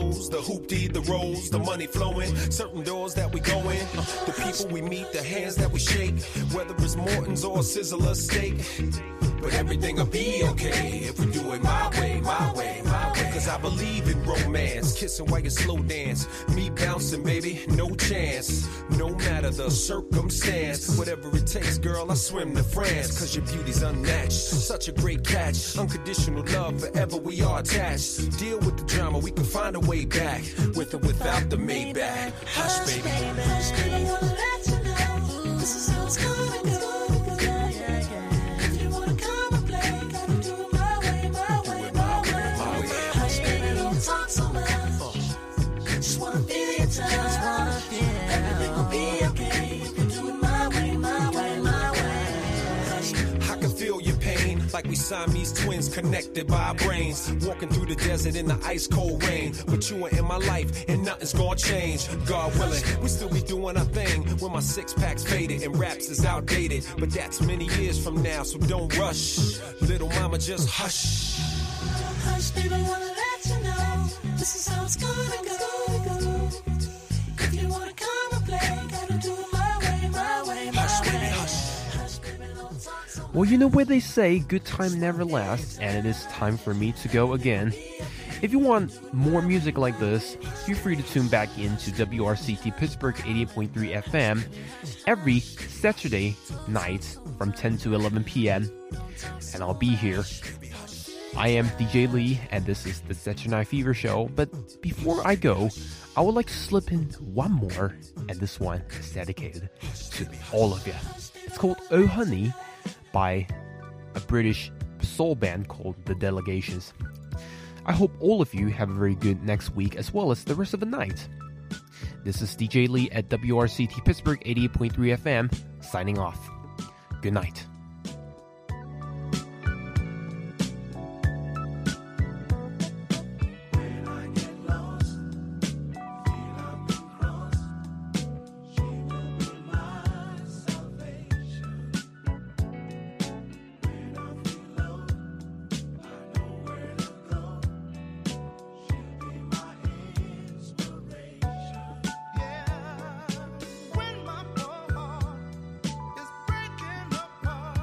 flows, the hoopty, the rolls, the money flowing, certain doors that we go in, the people we meet, the hands that we shake, whether it's Morton's or Sizzler steak. But everything'll be okay if we do it my way, my way, my way. Cause I believe in romance, kissing while you slow dance, me bouncing, baby, no chance. No matter the circumstance, whatever it takes, girl, I swim to France. Cause your beauty's unmatched, such a great catch. Unconditional love, forever we are attached. Deal with the drama, we can find a way back, with or without the Maybach. Hush, baby. Hush, baby, I wanna let you know this is how it's gonna go. Like we Siamese twins connected by our brains, walking through the desert in the ice cold rain. But you are in my life and nothing's gonna change. God willing, we still be doing our thing when my six pack's faded and raps is outdated. But that's many years from now, so don't rush. Little mama, just hush. Hush, baby, I wanna let you know this is how it's gonna go. If you wanna come and play, gotta do it my way, my way, my hush, way. Baby, hush. Well, you know what they say, good time never lasts, and it is time for me to go again. If you want more music like this, feel free to tune back into WRCT Pittsburgh 88.3 FM every Saturday night from 10 to 11 p.m. And I'll be here. I am DJ Lee, and this is the Saturday Night Fever Show. But before I go, I would like to slip in one more, and this one is dedicated to all of you. It's called Oh Honey by a British soul band called The Delegations. I hope all of you have a very good next week as well as the rest of the night. This is DJ Lee at WRCT Pittsburgh 88.3 FM signing off. Good night. When my heart is breaking apart.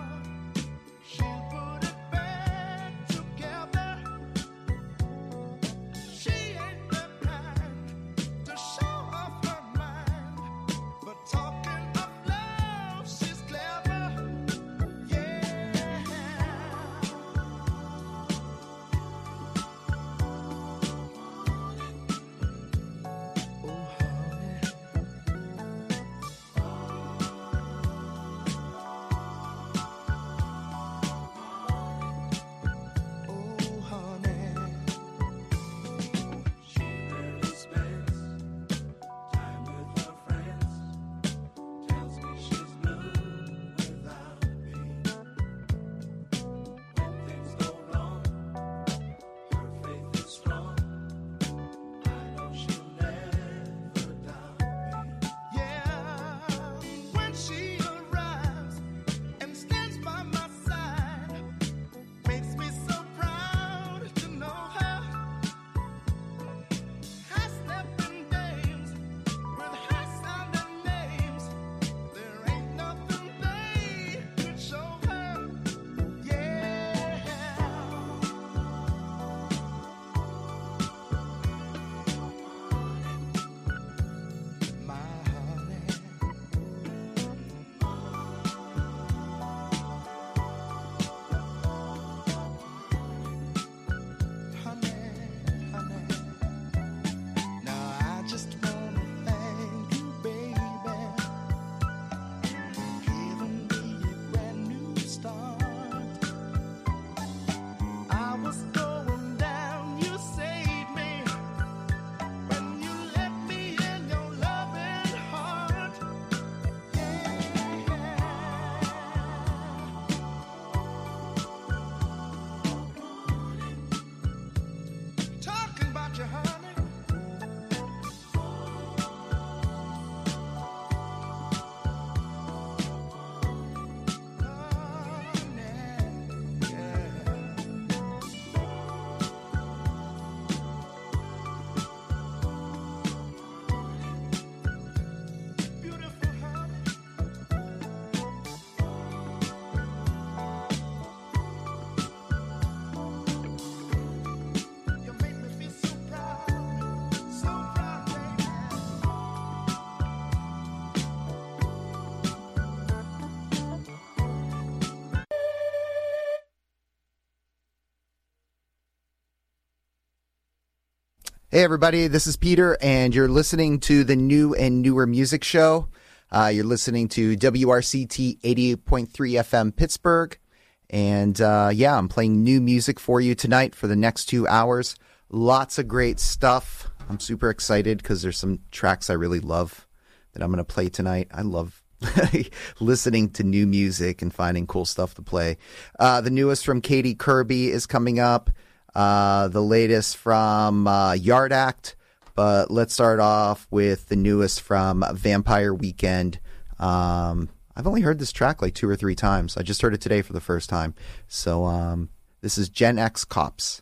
Hey, everybody, this is Peter, and you're listening to the New and Newer Music Show. You're listening to WRCT 88.3 FM Pittsburgh. And yeah, I'm playing new music for you tonight for the next 2 hours. Lots of great stuff. I'm super excited because there's some tracks I really love that I'm going to play tonight. I love listening to new music and finding cool stuff to play. The newest from Katie Kirby is coming up. The latest from Yard Act. But let's start off with the newest from Vampire Weekend. I've only heard this track like 2 or 3 times. I just heard it today for the first time. So this is Gen X Cops.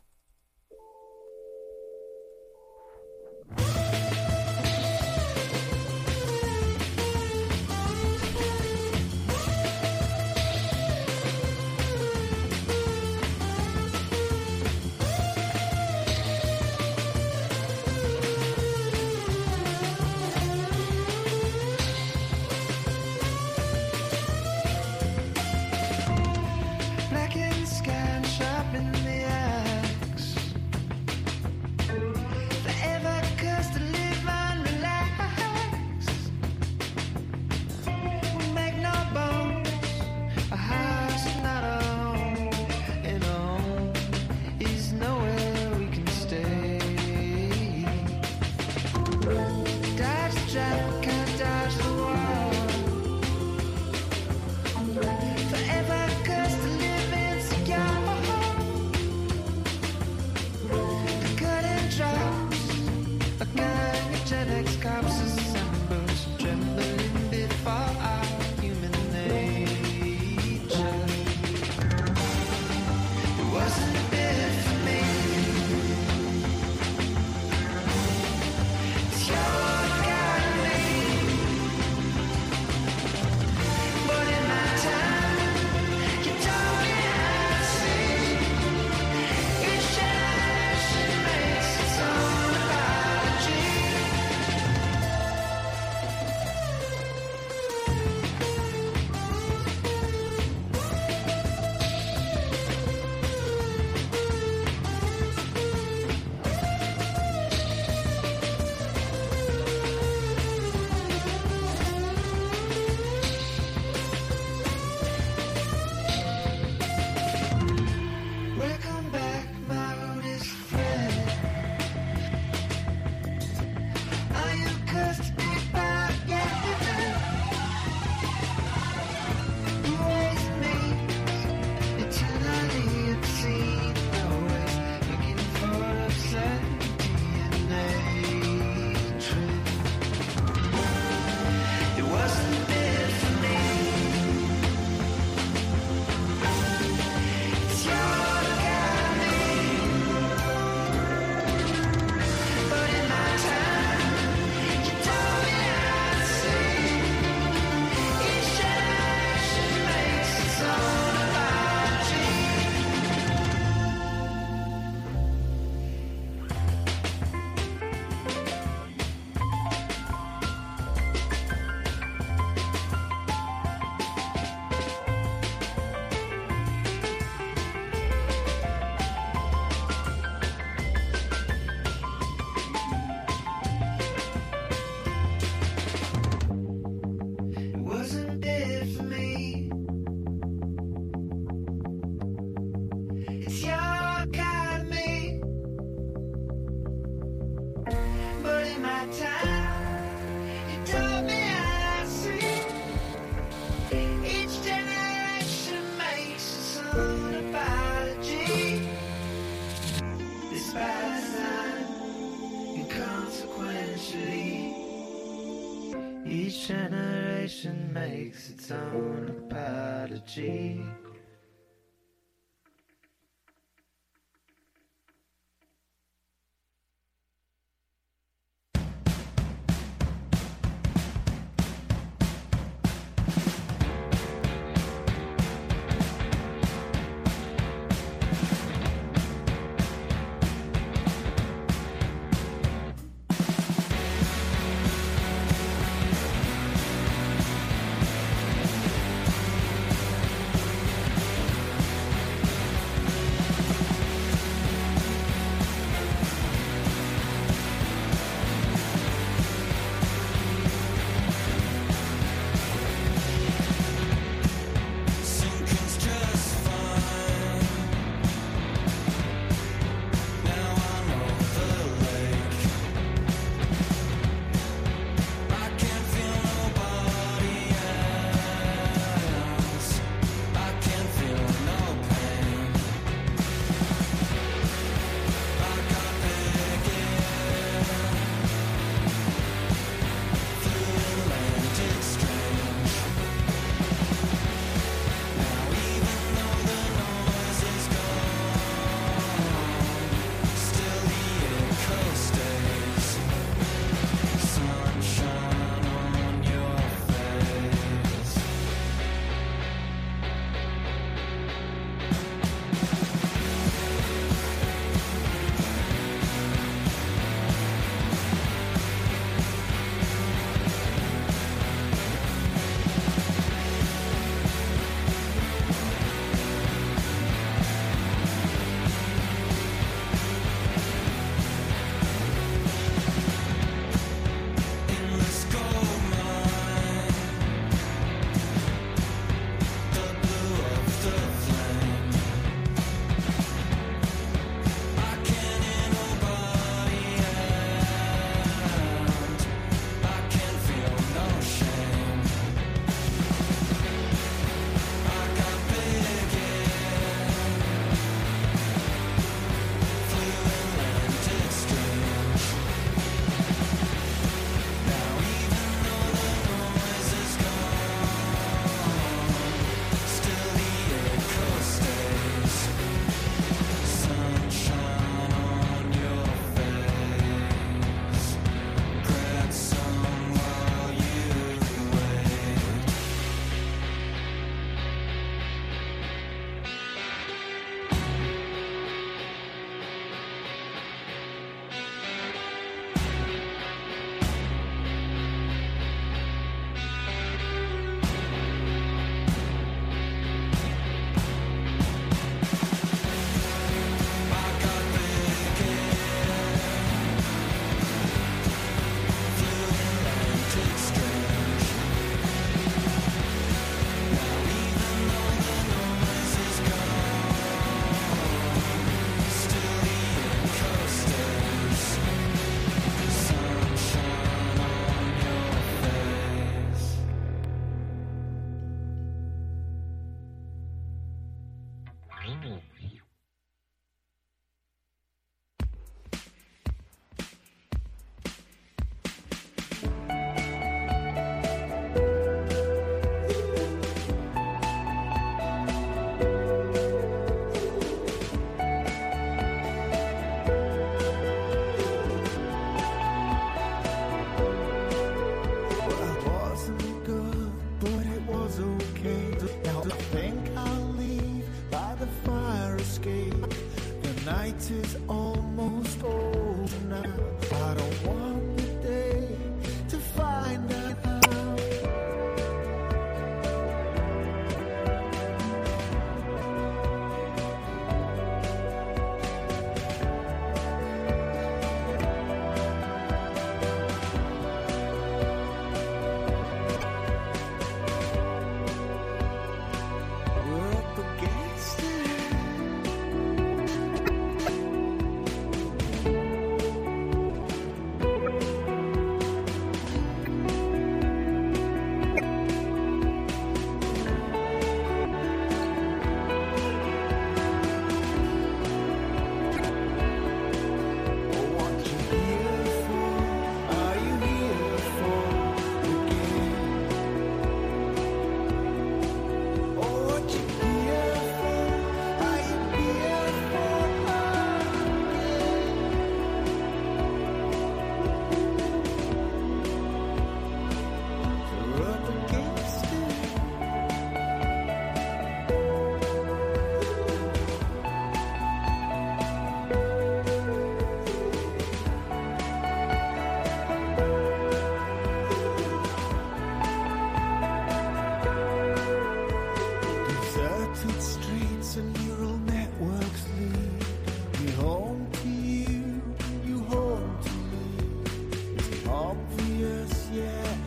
Each generation makes its own apology.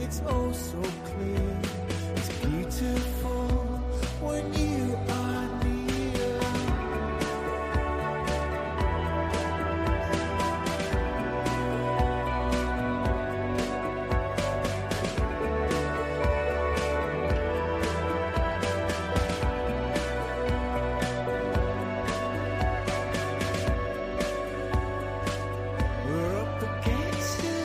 it's oh so clear. It's beautiful when you are near. We're up against it.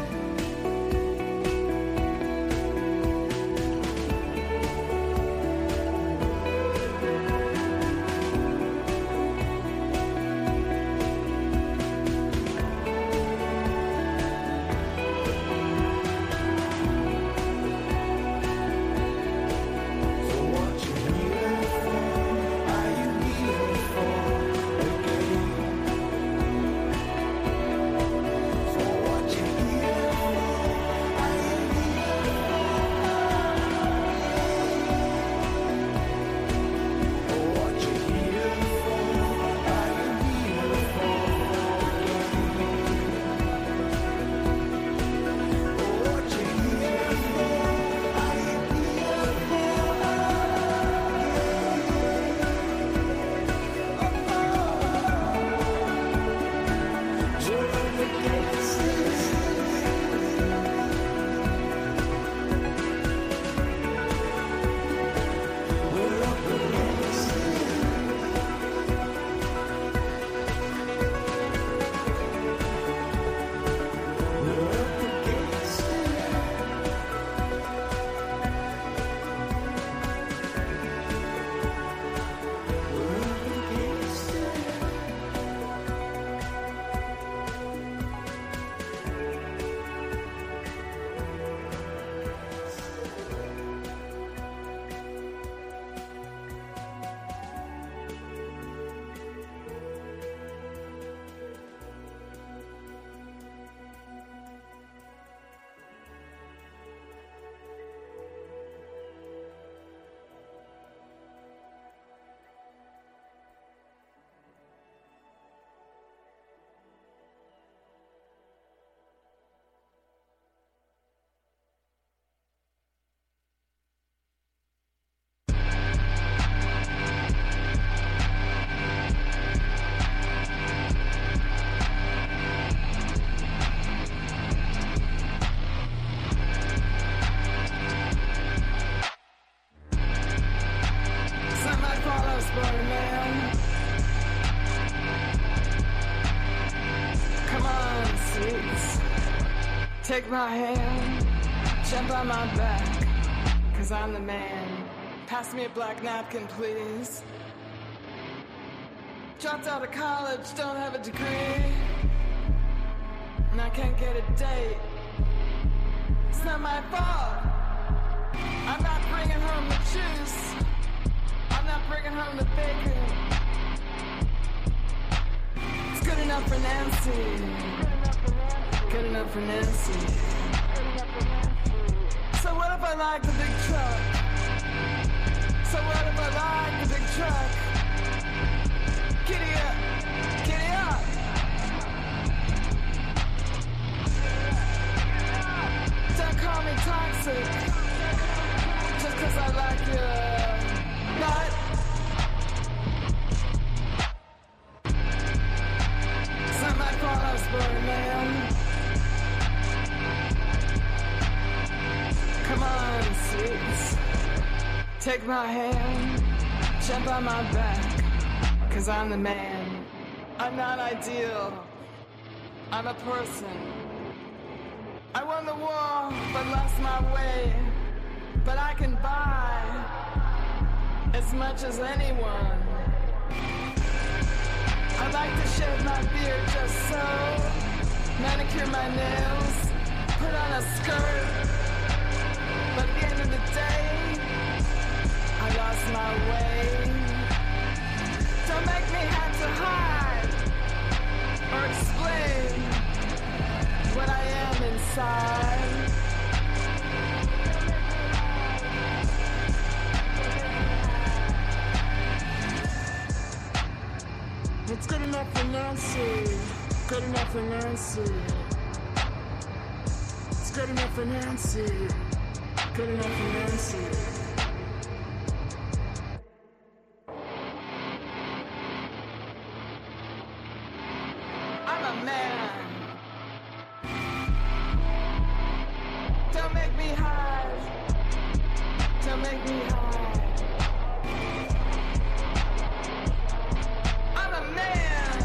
So what you here for? Are you here for the game? So what you here for? Are you here for? What you here for? Are you here for? What you here for? Are you here for? You're up against it. We're up against it. We're up against it. We're up against it. Somebody call us, Birdman. Come on, sweets. Take my hand, jump on my back, 'cause I'm the man. Pass me a black napkin, please. Dropped out of college, don't have a degree, and I can't get a date. It's not my fault. I'm not bringing home the juice. I'm not bringing home the bacon. It's good enough for Nancy. Good enough for Nancy. So what if I like the big truck? So what if I like the big truck? Giddy up, giddy up. Don't call me toxic, just 'cause I like your nut. Somebody call us, Birdman. Come on, sweets. Take my hand, jump on my back, 'cause I'm the man. I'm not ideal. I'm a person. I won the war, but lost my way. But I can buy as much as anyone. I like to shave my beard just so, manicure my nails, put on a skirt. But at the end of the day, I lost my way. Don't make me have to hide or explain what I am inside. It's good enough for Nancy. Good enough for Nancy. It's Good enough for Nancy. Good enough for Nancy. I'm a man. Don't make me hide. Don't make me hide. I'm a man.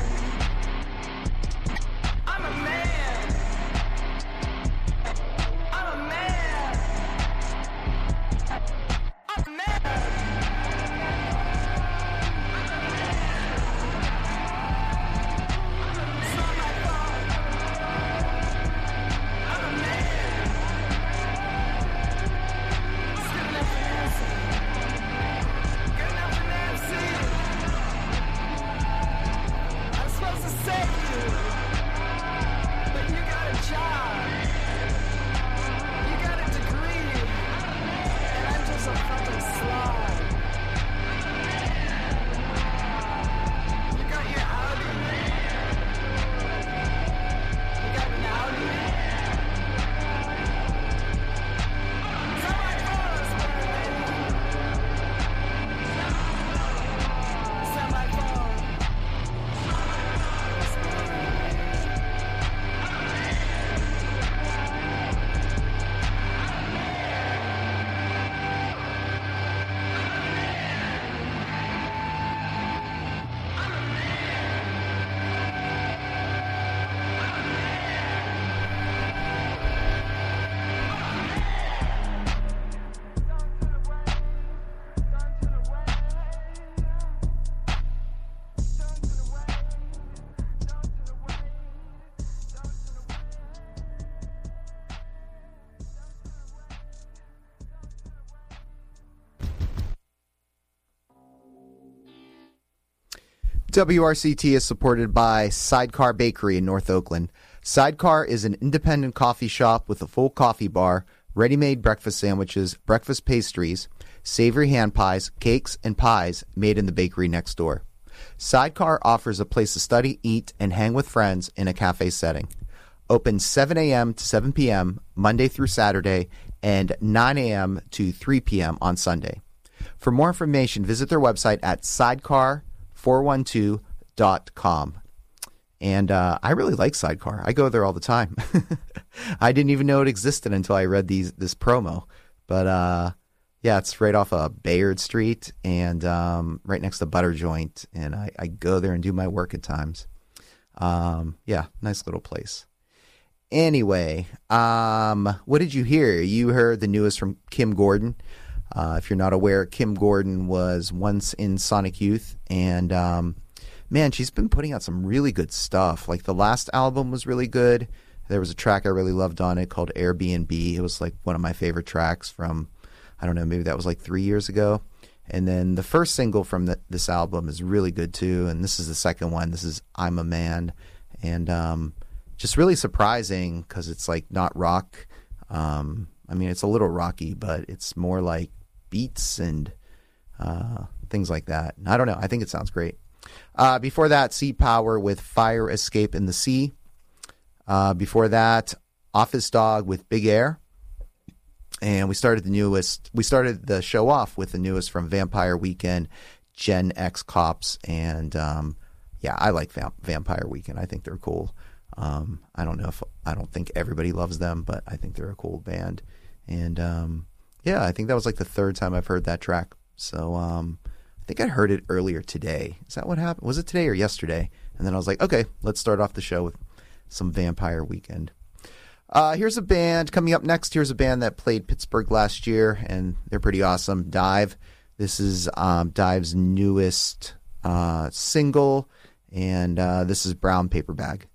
I'm a man. I'm a man. I'm a man. It's not my fault. I'm a man. It's good enough for Nancy. Good enough for Nancy. I'm supposed to save you, but you got a job. You got a degree, and I'm just a fucking slob. You got your Audi. You got an Audi. It's not my fault, Spider-Man. It's not my fault. WRCT is supported by Sidecar Bakery in North Oakland. Sidecar is an independent coffee shop with a full coffee bar, ready-made breakfast sandwiches, breakfast pastries, savory hand pies, cakes, and pies made in the bakery next door. Sidecar offers a place to study, eat, and hang with friends in a cafe setting. Open 7 a.m. to 7 p.m. Monday through Saturday and 9 a.m. to 3 p.m. on Sunday. For more information, visit their website at sidecar412.com. And I really like Sidecar. I go there all the time. I didn't even know it existed until I read this promo. But yeah, it's right off of Bayard Street and right next to Butter Joint. And I go there and do my work at times. Yeah, nice little place. Anyway, what did you hear? You heard the newest from Kim Gordon. If you're not aware, Kim Gordon was once in Sonic Youth, and man, she's been putting out some really good stuff. Like the last album was really good. There was a track I really loved on it called Airbnb. It was like one of my favorite tracks from, I don't know, maybe that was like 3 years ago. And then the first single from this album is really good too, and this is the second one. This is I'm a Man, and just really surprising because it's like not rock. I mean, it's a little rocky, but it's more like beats and things like that. I don't know. I think it sounds great. Before that, Sea Power with Fire Escape in the Sea. Before that, Office Dog with Big Air. And we started the show off with the newest from Vampire Weekend, Gen X Cops. And yeah, I like Vampire Weekend. I think they're cool. I don't think everybody loves them, but I think they're a cool band. And yeah, I think that was like the third time I've heard that track. So I think I heard it earlier today. Is that what happened? Was it today or yesterday? And then I was like, okay, let's start off the show with some Vampire Weekend. Here's a band coming up next. Here's a band that played Pittsburgh last year, and they're pretty awesome. Dive. This is Dive's newest single, and this is Brown Paper Bag.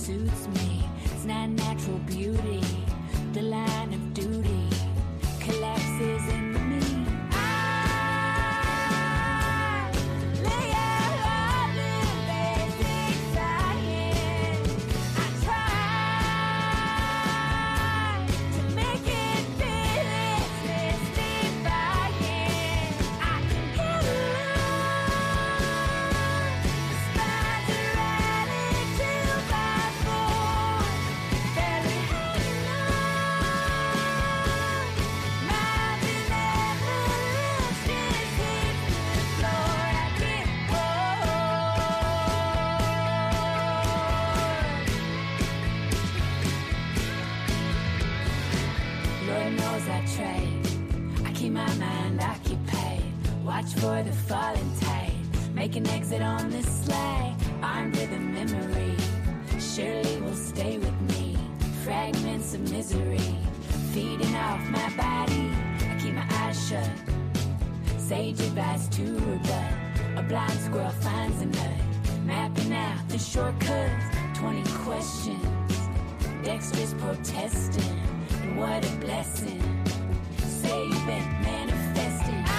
suits me. It's not natural beauty. The line of duty collapses in me. I lay out all the basic science. I try to make it feel it's mystifying. I can get along. The spines are running 2x4, barely hanging on. My benevolence just hits the floor. I get bored. Lord knows I trade. I keep my mind occupied. Watch for the falling tide. Make an exit on this slide. Armed with a memory. Surely will stay with me. Fragments of misery feeding off my body. I keep my eyes shut. Sage advice to rebut. A blind squirrel finds a nut. Mapping out the shortcuts. 20 questions. Dexter's protesting. And what a blessing. Say you've been manifesting. I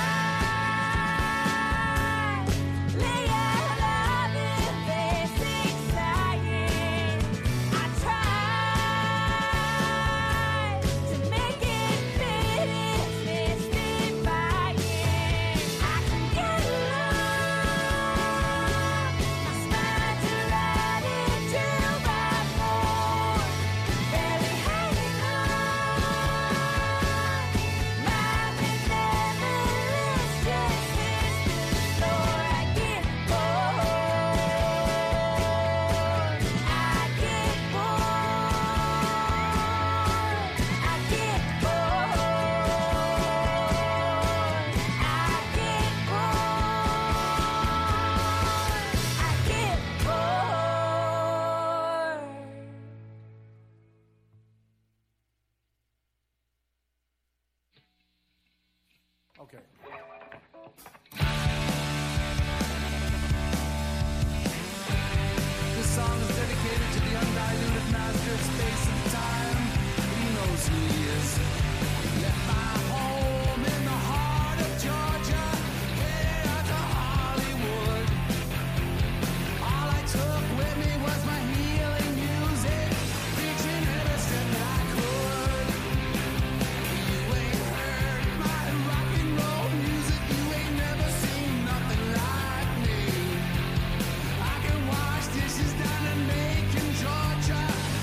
lay out all the basic science. I try to make it fit. It's mystifying. I can get along. My spines are riding 2x4, barely hanging on. My benevolence just hits the floor. I get bored. I get bored. I get bored. I get bored. I get bored. Okay. This song is dedicated to the undiluted master of space and time. He knows who he is. Left my home in the heart of Georgia, headed out to Hollywood. All I took with me was my healing music, preaching every step that I could. You ain't heard my rock and roll music, you ain't never seen nothing like me. I can wash dishes down in Macon, Georgia,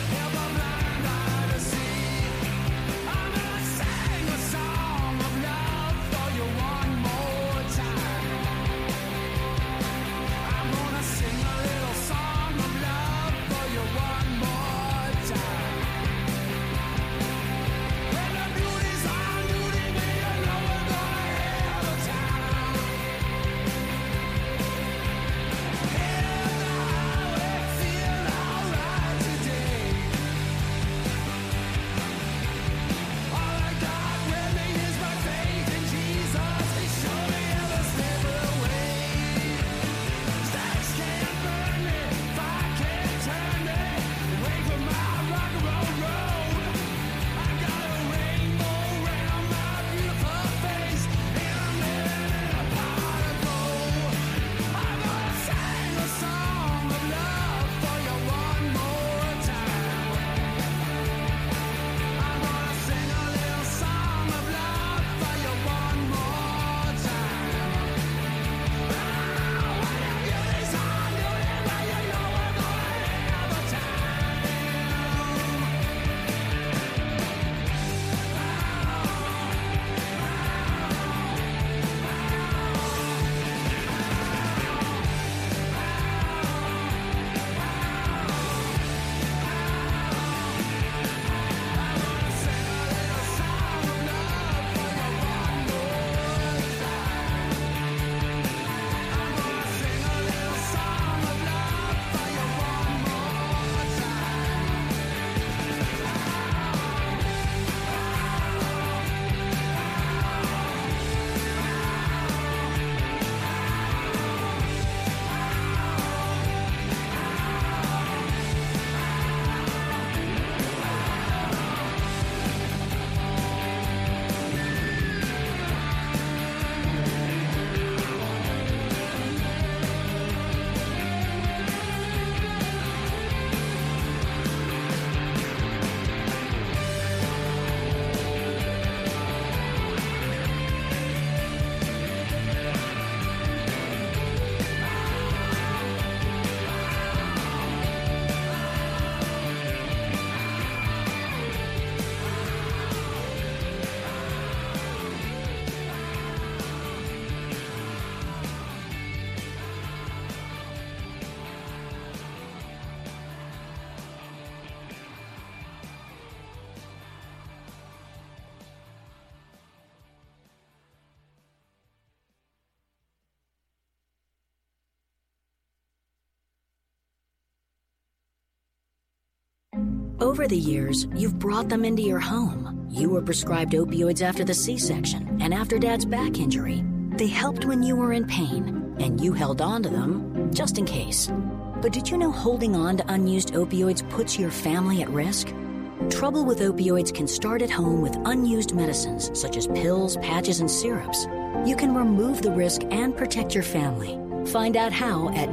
Over the years, you've brought them into your home. You were prescribed opioids after the C-section and after Dad's back injury. They helped when you were in pain, and you held on to them just in case. But did you know holding on to unused opioids puts your family at risk? Trouble with opioids can start at home with unused medicines such as pills, patches, and syrups. You can remove the risk and protect your family. Find out how at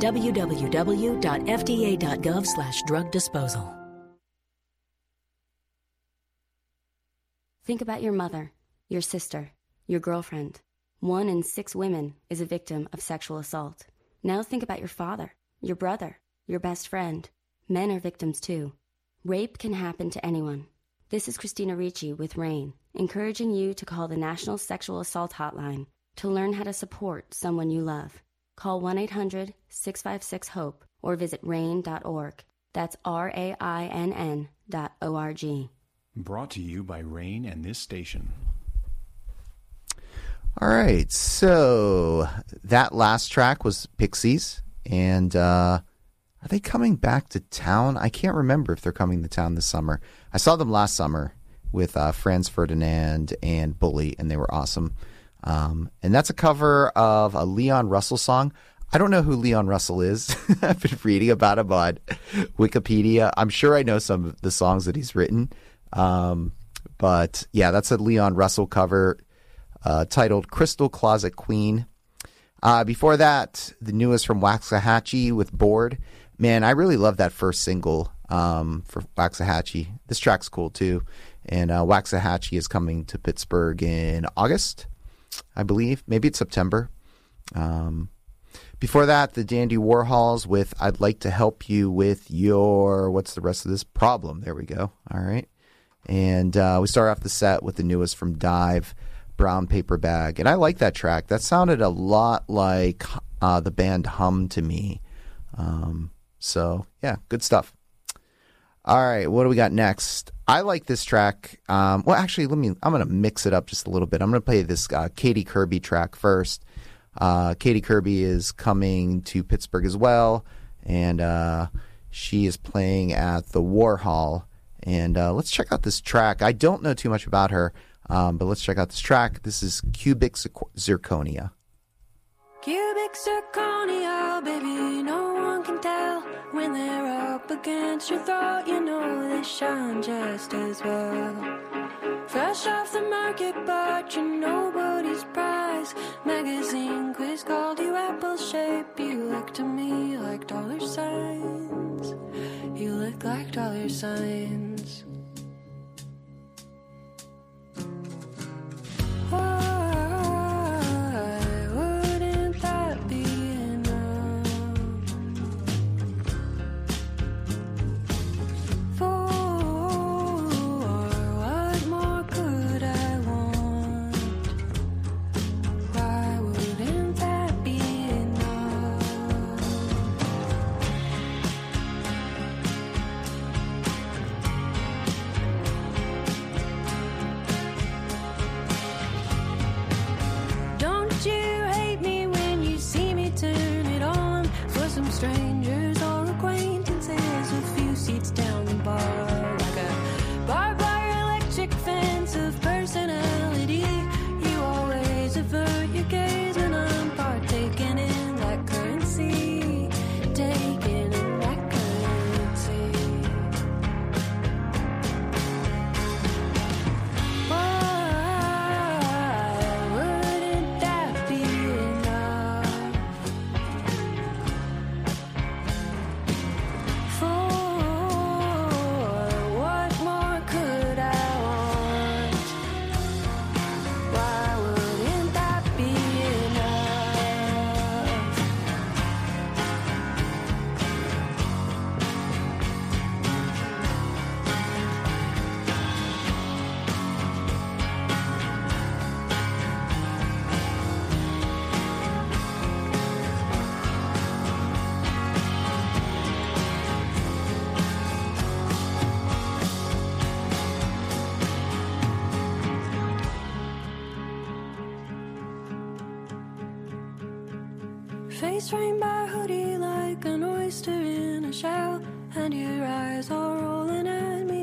www.fda.gov/drug disposal. Think about your mother, your sister, your girlfriend. 1 in 6 women is a victim of sexual assault. Now think about your father, your brother, your best friend. Men are victims too. Rape can happen to anyone. This is Christina Ricci with RAIN, encouraging you to call the National Sexual Assault Hotline to learn how to support someone you love. Call 1-800-656-HOPE or visit RAIN.org. That's RAINN.org. Brought to you by RAIN and this station. All right, so that last track was Pixies, and are they coming back to town? I can't remember if they're coming to town this summer. I saw them last summer with Franz Ferdinand and Bully, and they were awesome. And that's a cover of a Leon Russell song. I don't know who Leon Russell is. I've been reading about him on Wikipedia. I'm sure I know some of the songs that he's written. But yeah, that's a Leon Russell cover titled Crystal Closet Queen. Before that, the newest from Waxahachie with Bored. Man, I really love that first single for Waxahachie. This track's cool too. And Waxahachie is coming to Pittsburgh in August, I believe. Maybe it's September. Before that, the Dandy Warhols with I'd Like to Help You With Your, what's the rest of this? Problem. There we go. All right. And we start off the set with the newest from Dive, Brown Paper Bag. And I like that track. That sounded a lot like the band Hum to me. So, yeah, good stuff. All right, what do we got next? I like this track. Well, actually, I'm going to mix it up just a little bit. I'm going to play this Katie Kirby track first. Katie Kirby is coming to Pittsburgh as well, and she is playing at the Warhol. And let's check out this track. I don't know too much about her, but let's check out this track. This is Cubic Zirconia. Cubic zirconia, baby, no one can tell. When they're up against your throat, you know they shine just as well. Fresh off the market, but you're nobody's prize. Magazine quiz called you apple shape. You look to me like dollar signs. You look like dollar signs. Strangers or acquaintances, a few seats down the bar, like a barbed wire electric fence of personality. You always avert your gaze when I'm partaking in that currency, taking in that currency. Why wouldn't that be enough? Face framed by hoodie like an oyster in a shell, and your eyes are rolling at me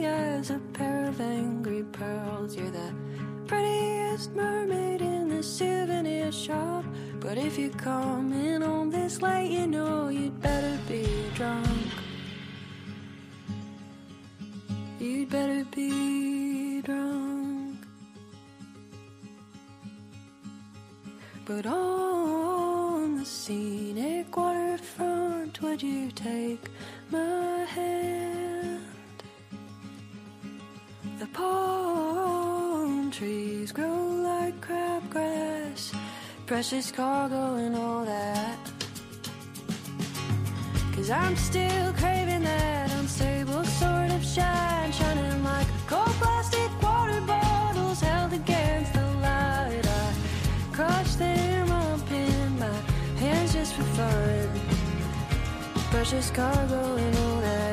love's a pair of angry pearls. You're the prettiest mermaid in the souvenir shop. But if you come in on this late, you know you'd better be drunk. You'd better be drunk. But on the scenic waterfront, would you take my hand? The palm trees grow like crabgrass, precious cargo and all that. 'Cause I'm still craving that unstable sort of shine, shining like cold plastic water bottles held against the light. I crush them up in my hands just for fun, precious cargo and all that.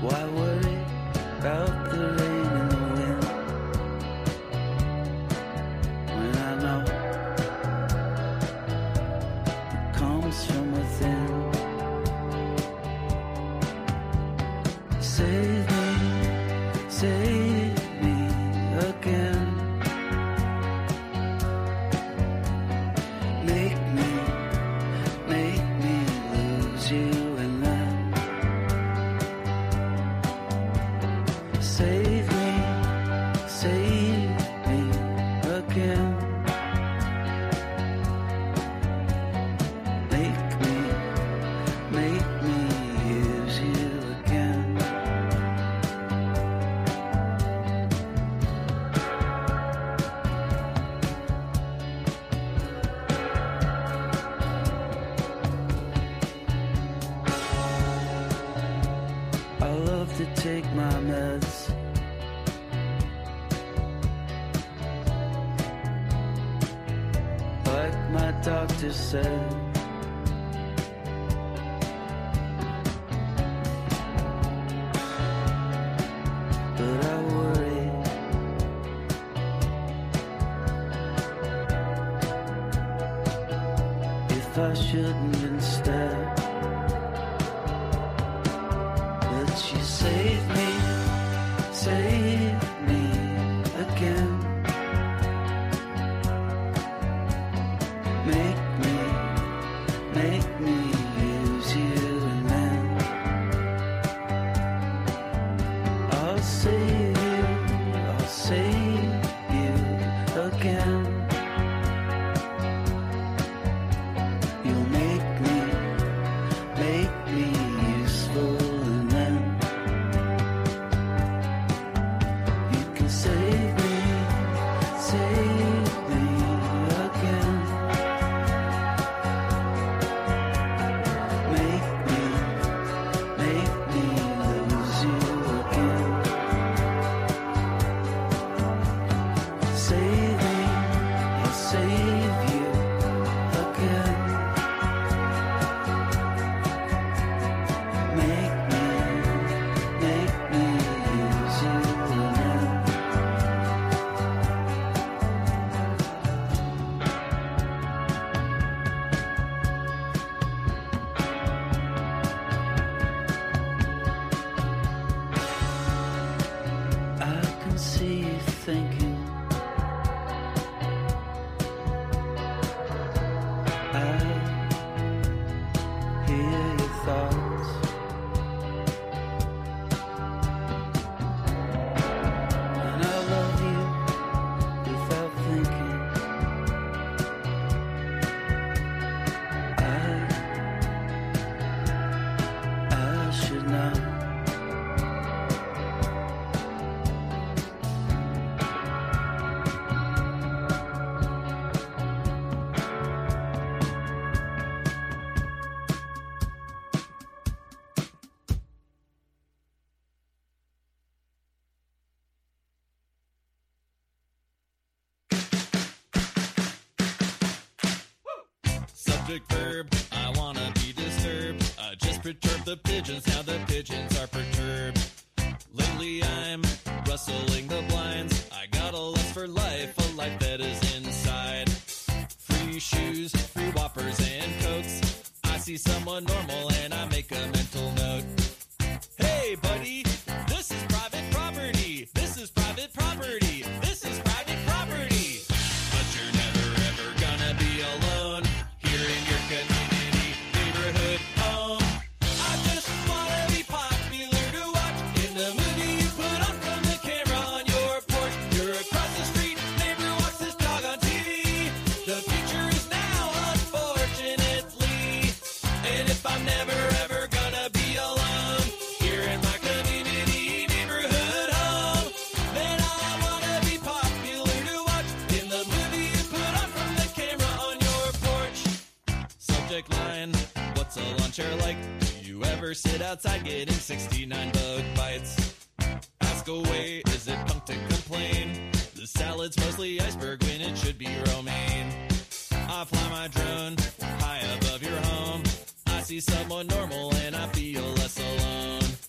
Why worry about the rain and the wind when I know it comes from within? Save me again. Make me lose you and then save me again. Make me use you again. I love to take my meds. Like my doctor said. But I worry if I shouldn't instead. But you save me again. Make me use you and then I'll save you again. You'll make me useful and then you can save me again. Make me lose you again. Save me, I'll save you again. Make me lose you again. I can see you thinking. I hear your thoughts. And I love you without thinking. I should know. Subject verb, I wanna be disturbed. I just perturbed the pigeons, now the pigeons are perturbed. Lately I'm rustling the blinds. I got a lust for life, a life that is inside. Free shoes, free whoppers and cokes. I see someone normal and I make a mental note. Hey buddy, this is private property. This is private property. This is private property. But you're never ever gonna be alone here in your community, neighborhood home. I just wanna be popular to watch in the movie you put on from the camera on your porch. You're across the street, neighbor walks his dog on TV. The future is now, unfortunately. And if I'm never ever gonna be alone here in my community, neighborhood home, then I wanna be popular to watch in the movie you put on from the camera on your porch. Subject line, what's a lawn chair like? Do you ever sit outside getting 69 bug bites? Ask away, is it punk to complain? The salad's mostly iceberg when it should be romaine. I fly my drone high above your home. I see someone normal and I feel less alone.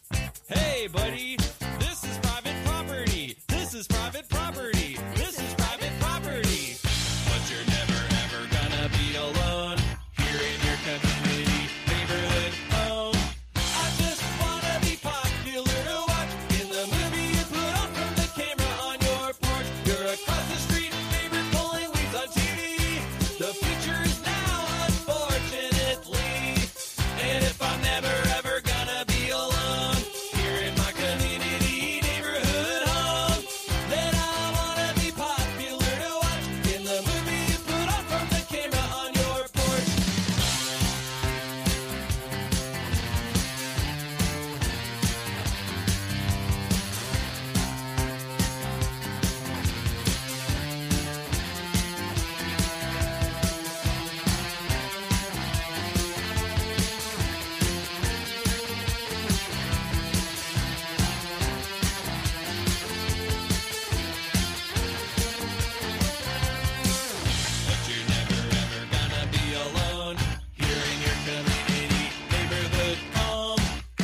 Hey, buddy, this is private property. This is private property. This is private property. But you're never, ever gonna be alone here in your community, neighborhood home. I just wanna be popular to watch in the movie you put on from the camera on your porch. You're across the street, neighbor pulling weeds on TV. The future is now, unfortunately. And if I'm never, ever gonna be alone here in my community, neighborhood home, then I wanna be popular to watch in the movie you put on from the camera on your porch. But you're never, ever gonna be alone here in your community, neighborhood home.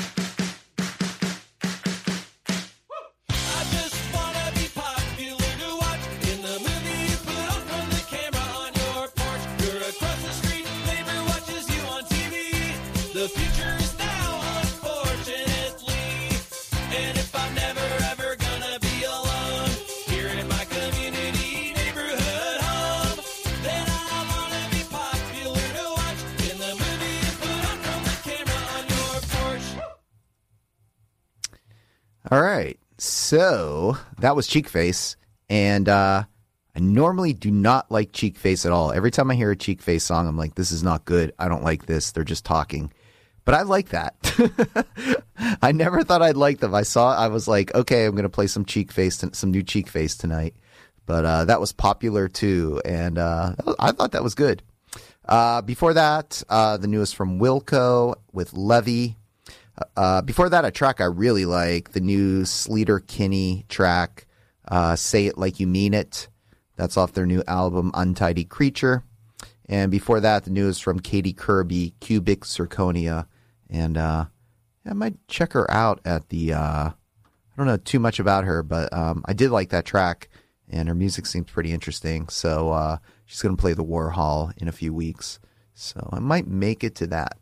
I just wanna be popular to watch in the movie you put on from the camera on your porch. You're across the street, neighbor watches you on TV. The future is now, unfortunately. And if I'm never, ever gonna be alone here in my community, neighborhood home, then I wanna be popular to watch in the movie you put on from the camera on your porch. All right. So that was Cheek Face. And I normally do not like Cheek Face at all. Every time I hear a Cheek Face song, I'm like, this is not good. I don't like this. They're just talking. But I like that. I never thought I'd like them. I was like, okay, I'm going to play some Cheek Face, some new Cheek Face tonight. But that was popular too. And I thought that was good. Before that, the newest from Wilco with Levy. Before that, a track I really like, the new Sleater Kinney track, Say It Like You Mean It. That's off their new album, Untidy Creature. And before that, the news from Katie Kirby, Cubic Zirconia. And I might check her out at the, I don't know too much about her, but I did like that track, and her music seems pretty interesting. So she's going to play the Warhol in a few weeks. So I might make it to that.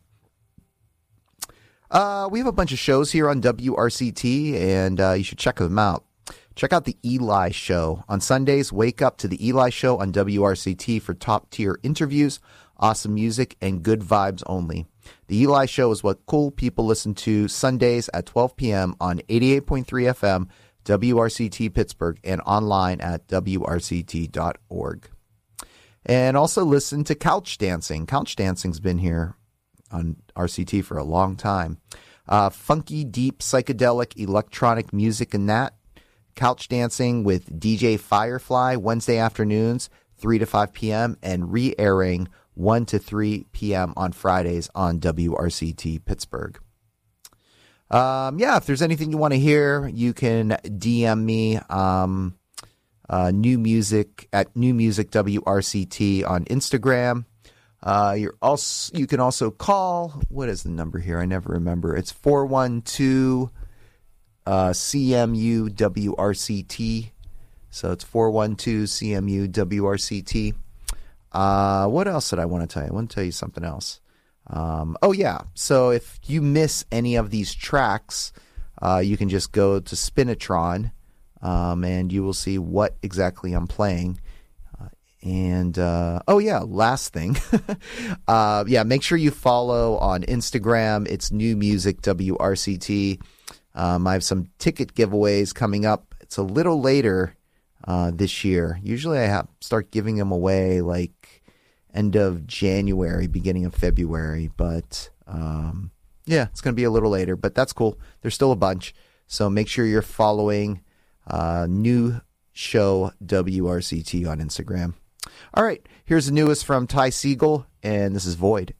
We have a bunch of shows here on WRCT, and you should check them out. Check out the Eli Show. On Sundays, wake up to the Eli Show on WRCT for top-tier interviews, awesome music, and good vibes only. The Eli Show is what cool people listen to Sundays at 12 p.m. on 88.3 FM, WRCT Pittsburgh, and online at WRCT.org. And also listen to Couch Dancing. Couch Dancing's been here on RCT for a long time. Funky, deep, psychedelic, electronic music and that. Couch Dancing with DJ Firefly, Wednesday afternoons, 3 to 5 p.m., and re-airing 1 to 3 p.m. on Fridays on WRCT Pittsburgh. If there's anything you want to hear, you can DM me New Music at New Music WRCT on Instagram. You can also call. What is the number here? I never remember. It's 412 CMU WRCT. So it's 412 CMU WRCT. What else did I want to tell you? I want to tell you something else. So if you miss any of these tracks, you can just go to Spinatron, and you will see what exactly I'm playing. Last thing. Make sure you follow on Instagram. It's New Music WRCT. I have some ticket giveaways coming up. It's a little later this year. Usually I start giving them away like end of January, beginning of February. But it's going to be a little later. But that's cool. There's still a bunch. So make sure you're following New Show WRCT on Instagram. All right, here's the newest from Ty Segall, and this is Void.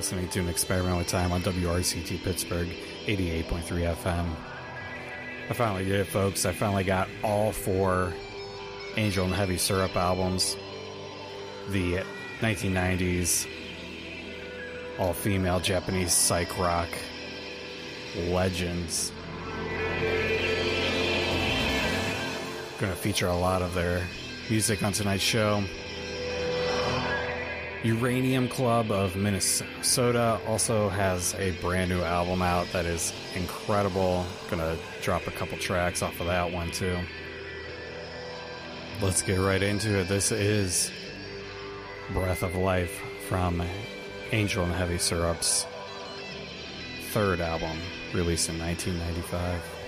listening to An Experiment with Time on WRCT Pittsburgh 88.3 FM. I finally did it, folks. I finally got all 4 Angel and Heavy Syrup albums. The 1990s all-female Japanese psych rock legends. Going to feature a lot of their music on tonight's show. Uranium Club of Minnesota also has a brand new album out that is incredible. Gonna drop a couple tracks off of that one too. Let's get right into it. This is Breath of Life from Angel and Heavy Syrup's 3rd album, released in 1995.